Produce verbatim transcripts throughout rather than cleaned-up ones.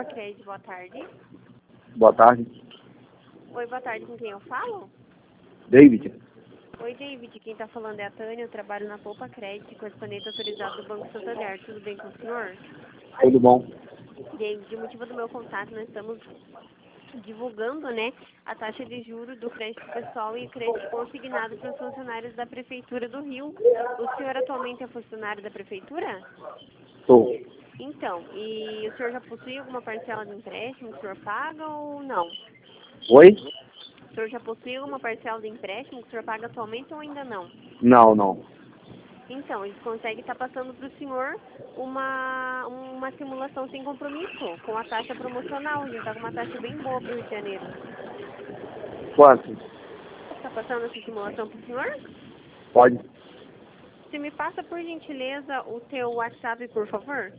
Poupa Crédito, boa tarde. Boa tarde. Oi, boa tarde, com quem eu falo? David. Oi, David, quem está falando é a Tânia, eu trabalho na Poupa Crédito, correspondente autorizado do Banco Santander. Tudo bem com o senhor? Tudo bom? David, o motivo do meu contato, nós estamos divulgando, né, a taxa de juros do crédito pessoal e crédito consignado para os funcionários da Prefeitura do Rio. O senhor atualmente é funcionário da Prefeitura? Sou. Então, e o senhor já possui alguma parcela de empréstimo que o senhor paga ou não? Oi? O senhor já possui alguma parcela de empréstimo que o senhor paga atualmente ou ainda não? Não, não. Então, eles conseguem estar passando para o senhor uma, uma simulação sem compromisso, com a taxa promocional. A gente está com uma taxa bem boa para o Rio de Janeiro. Quanto? Está passando essa simulação para o senhor? Pode. Você me passa, por gentileza, o teu WhatsApp, por favor?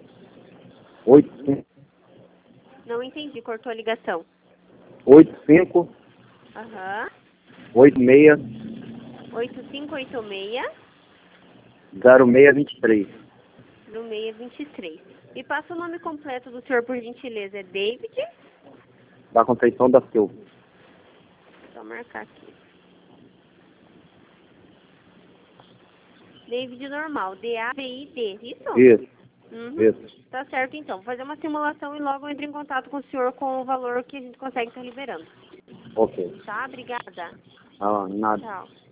Oito, Não entendi, cortou a ligação. oito, cinco, Aham. oito, seis, oito cinco oito seis, zero seis, vinte e três. do seis vinte e três. Me passa o nome completo do senhor, por gentileza. É David? Da Conceição da Silva. Só marcar aqui. David normal, D A V I D, isso? Isso, Uhum. isso. Tá certo, então. Vou fazer uma simulação e logo eu entro em contato com o senhor com o valor que a gente consegue estar liberando. Ok. Tá? Obrigada. Ah, nada. Tchau.